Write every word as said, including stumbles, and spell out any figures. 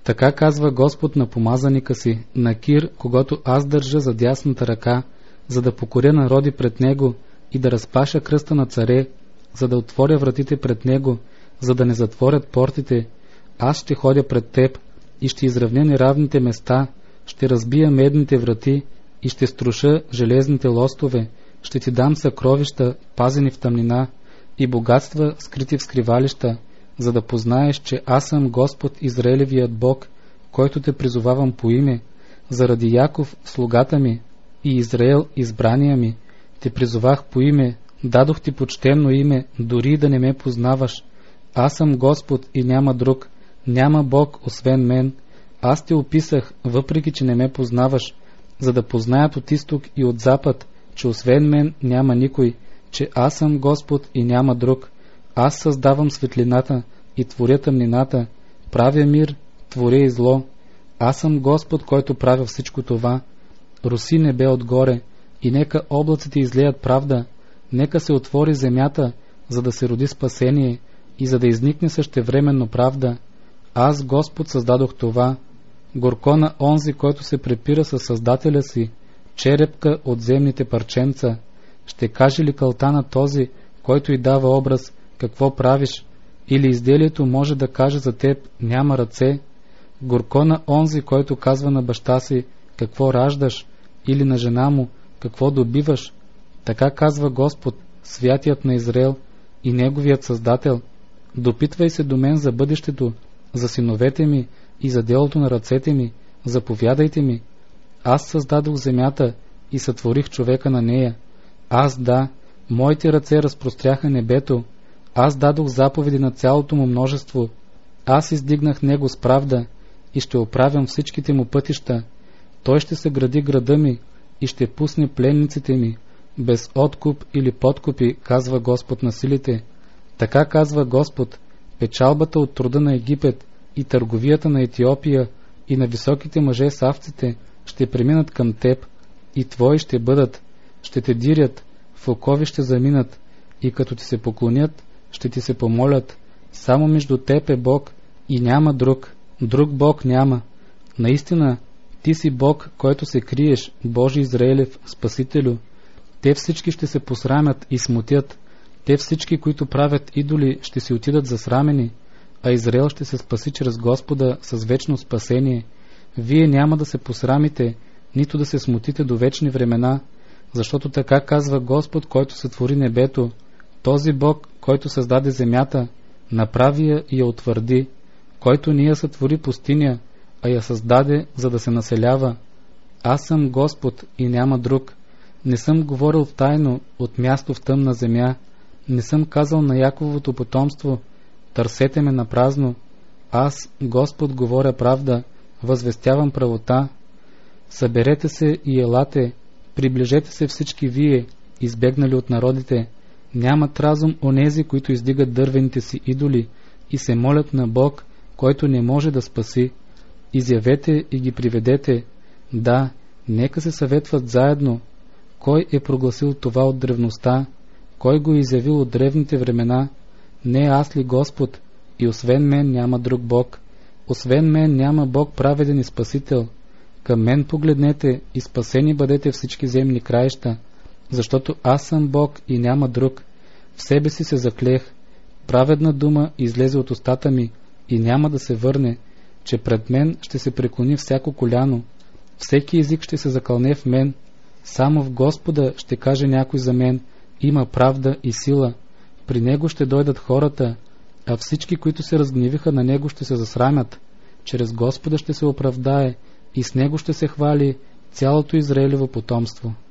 Така казва Господ на помазаника си, на Кир, когато аз държа за дясната ръка, за да покоря народи пред него и да разпаша кръста на царе, за да отворя вратите пред него, за да не затворят портите. Аз ще ходя пред теб и ще изравня неравните места, ще разбия медните врати и ще струша железните лостове, ще ти дам съкровища, пазени в тъмнина, и богатства, скрити в скривалища, за да познаеш, че аз съм Господ Израилевият Бог, който те призовавам по име, заради Яков, слугата ми, и Израел, избрания ми. Те призовах по име, дадох ти почтено име, дори да не ме познаваш. Аз съм Господ и няма друг, няма Бог освен мен. Аз те описах, въпреки че не ме познаваш, за да познаят от изток и от запад, че освен мен няма никой, че аз съм Господ и няма друг. Аз създавам светлината и творя тъмнината, правя мир, творя и зло. Аз съм Господ, който правя всичко това. Роси небе отгоре, и нека облаците излеят правда, нека се отвори земята, за да се роди спасение и за да изникне същевременно правда. Аз, Господ, създадох това. Горко на онзи, който се препира със Създателя си, черепка от земните парченца. Ще каже ли кълта на този, който й дава образ, какво правиш? Или изделието може да каже за теб, няма ръце? Горко на онзи, който казва на баща си, какво раждаш? Или на жена му, какво добиваш? Така казва Господ, святият на Израел и неговият Създател. Допитвай се до мен за бъдещето, за синовете ми и за делото на ръцете ми, заповядайте ми. Аз създадох земята и сътворих човека на нея. Аз, да, моите ръце разпростряха небето. Аз дадох заповеди на цялото му множество. Аз издигнах него с правда и ще оправям всичките му пътища. Той ще съгради града ми и ще пусне пленниците ми, без откуп или подкупи, казва Господ на силите. Така казва Господ, печалбата от труда на Египет и търговията на Етиопия и на високите мъже с овците ще преминат към теб, и твои ще бъдат, ще те дирят, в окови ще заминат, и като ти се поклонят, ще ти се помолят. Само между теб е Бог и няма друг, друг Бог няма. Наистина, ти си Бог, който се криеш, Божи Израилев, Спасителю. Те всички ще се посрамят и смутят. Те всички, които правят идоли, ще си отидат засрамени, а Израел ще се спаси чрез Господа с вечно спасение. Вие няма да се посрамите, нито да се смутите до вечни времена, защото така казва Господ, който сътвори небето, този Бог, който създаде земята, направи я и я утвърди, който не я сътвори пустиня, а я създаде, за да се населява. Аз съм Господ и няма друг. Не съм говорил тайно от място в тъмна земя, не съм казал на Яковото потомство, търсете ме на празно. Аз, Господ, говоря правда, възвестявам правота. Съберете се и елате, приближете се всички вие, избегнали от народите. Нямат разум онези, които издигат дървените си идоли и се молят на Бог, който не може да спаси. Изявете и ги приведете. Да, нека се съветват заедно. Кой е прогласил това от древността? Кой го е изявил от древните времена? Не аз ли Господ? И освен мен няма друг Бог. Освен мен няма Бог праведен и Спасител. Към мен погледнете и спасени бъдете всички земни краища, защото аз съм Бог и няма друг. В себе си се заклех. Праведна дума излезе от устата ми и няма да се върне, че пред мен ще се преклони всяко коляно. Всеки език ще се закълне в мен. Само в Господа ще каже някой за мен, има правда и сила. При Него ще дойдат хората, а всички, които се разгневиха на Него, ще се засрамят. Чрез Господа ще се оправдае и с Него ще се хвали цялото Израилево потомство.